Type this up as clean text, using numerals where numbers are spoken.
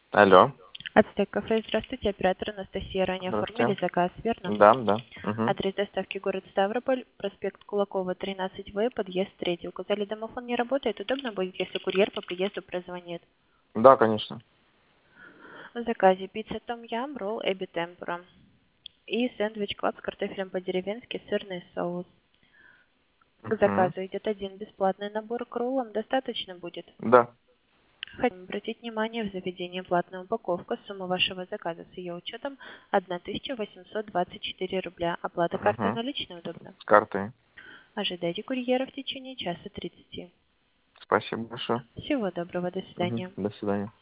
Алло. Ацтек кафе. Здравствуйте, оператор Анастасия. Ранее оформили Здравствуйте. заказ, верно? Да, да. Мгм. Адрес доставки город Ставрополь, проспект Кулакова, 13В, подъезд 3. Указали, домофон не работает. Удобно будет, если курьер по приезду прозвонит. Да, конечно. В заказе пицца том ям, ролл эби темпура и сэндвич клаб с картофелем по-деревенски, сырный соус. К Мгм. заказу идет один бесплатный набор к роллам. Достаточно будет? Да. Хотим обратить внимание, в заведении платная упаковка. Сумма вашего заказа с ее учетом 1824 рубля. Оплата картой Мгм. наличной удобно. С картой. Ожидайте курьера в течение часа 30. Спасибо большое. Всего доброго, до Мгм. свидания. До свидания.